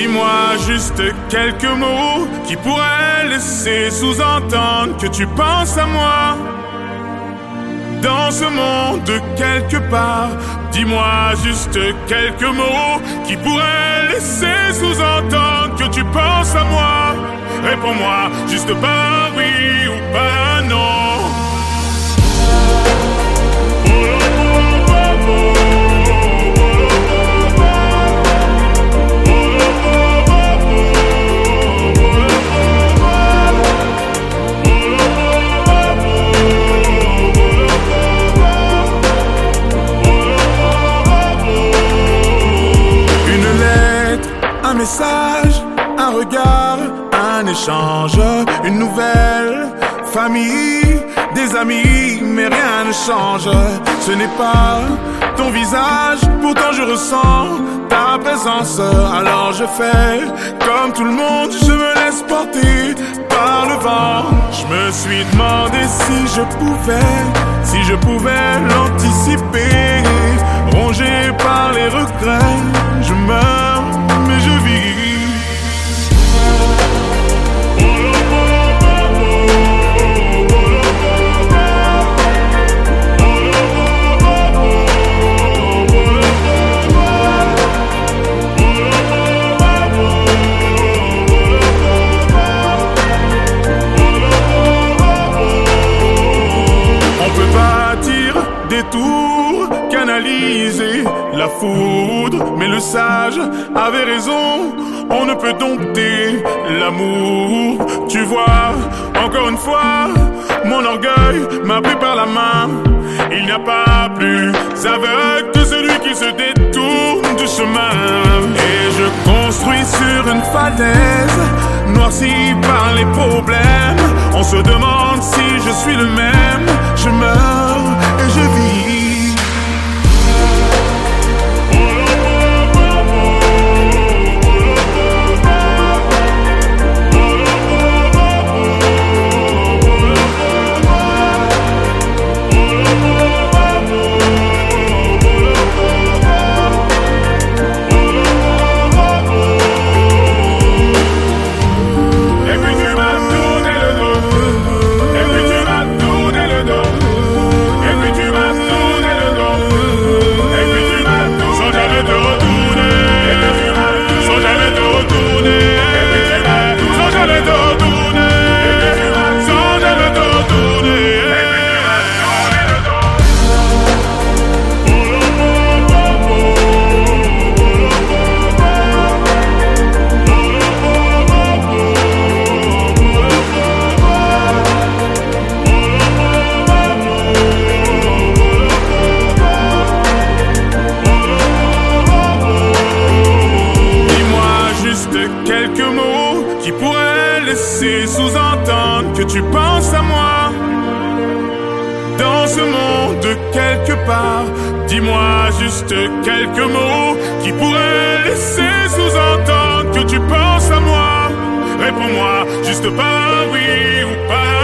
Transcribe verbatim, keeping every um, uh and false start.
Dis-moi juste quelques mots qui pourraient laisser sous-entendre que tu penses à moi. Dans ce monde quelque part, dis-moi juste quelques mots qui pourraient laisser sous-entendre que tu penses à moi. Réponds-moi juste par oui ou par non. Un message, un regard, un échange, une nouvelle famille, des amis, mais rien ne change. Ce n'est pas ton visage, pourtant je ressens ta présence. Alors je fais comme tout le monde, je me laisse porter par le vent. Je me suis demandé si je pouvais, si je pouvais l'anticiper. Rongé par les regrets, je meurs, mais je vis. On peut bâtir des tours, canaliser la foudre, mais le sage avait raison. On ne peut dompter l'amour. Tu vois, encore une fois, mon orgueil m'a pris par la main. Il n'y a pas plus aveugle que celui qui se détourne du chemin. Et je construis sur une falaise, noirci par les problèmes. On se demande si je suis le même. Je meurs et je vis. Quelques mots qui pourraient laisser sous-entendre que tu penses à moi. Dans ce monde quelque part, dis-moi juste quelques mots qui pourraient laisser sous-entendre que tu penses à moi. Réponds-moi juste par oui ou par